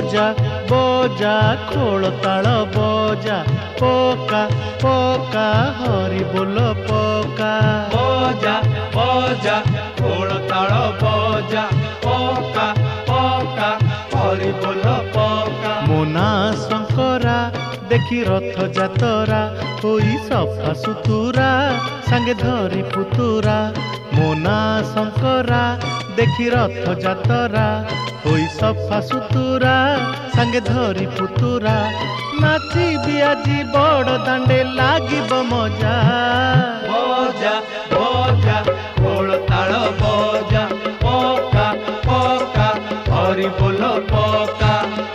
बजा बजा खोल ताल बजा पका पका हरि बोल पका बजा बजा खोल ताल बजा पका पका हरि बोल पका। मोना शंकरा देखी रथ जातरा होई सफा सुतुरा सांगे धरी पुतुरा। मोना शंकरा देखी रथ जातरा होई सफा सुतुरा सांगे धरी पुतुरा। नाचिबी आजी बड़ दांडे लागिब मजा बजा बजा खोल ताल बजा पका पका हरि बोल पका।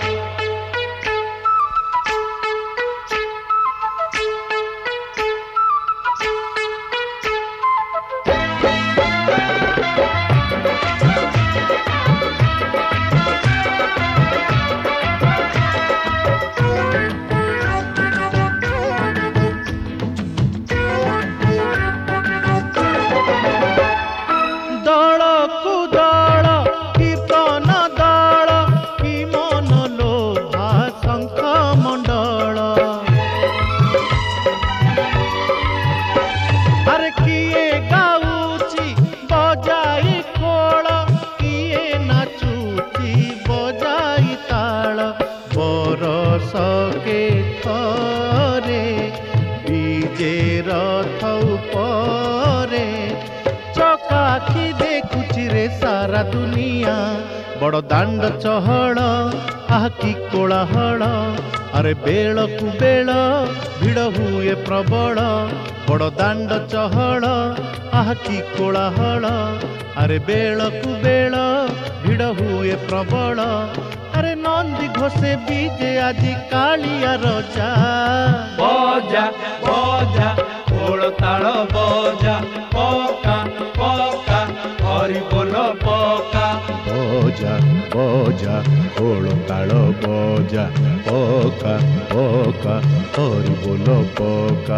चकाखी देखुची रे सारा दुनिया बड़ दांड चहल आह की कोलाहल। अरे बेल कु बेल भिड़ हुए प्रबल बड़ दांड चहल आह की कोलाहल। अरे बेल कु बेल भिड़ हुए प्रबल। अरे नंदी घोषे बीजे आजी कालिया रजा बजा बजा खोल ताल बजा पका पका हरि बोल पका। बजा बजा खोल ताल बजा पका पका हरि बोल पका।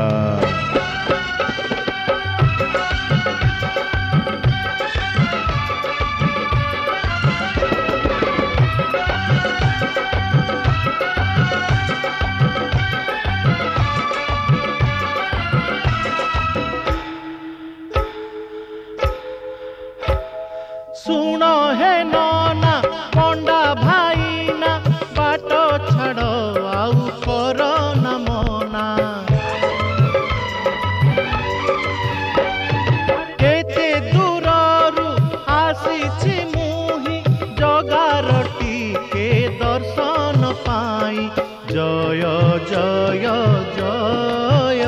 सुन हे नना पंडा भाईना बाट छाड़ आउ कर न मना। केते दूररू आसीछि मुहि जगार टिके दर्शन पाई। जय जय जय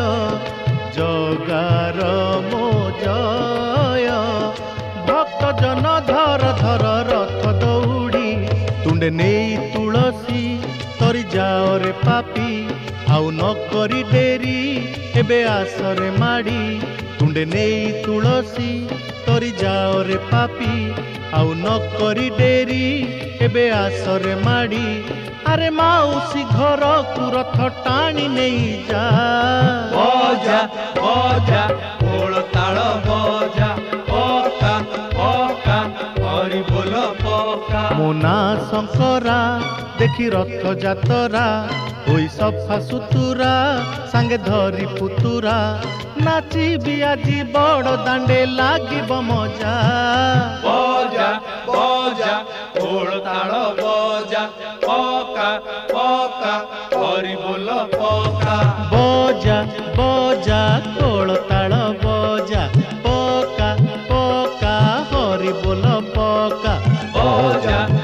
जगार मो जय। भक्त जन धर धर रथ दौड़ी तुंडे नेई तुलसी तरी जाओ रे पापी आउ न करी डेरी एबे आसरे माड़ी। तुंडे नेई तुलसी तरी जाओ रे पापी आउ न करी डेरी एबे आसरे माड़ी। अरे माउसी घर को रथ टाणी नहीं जा बजा बजा खोल ताल बजा पका पका हरि बोल पका। मोना शंकरा देखी रथ जातरा होई सफा सुतुरा सांगे धरी पुतुरा। नाचिबी आजी बड़ दांडे लागिब मजा बजा बजा खोल ताल बजा पका पका हरि बोल पका। बजा बजा खोल ताल बजा पका पका हरि बोल पका। बजा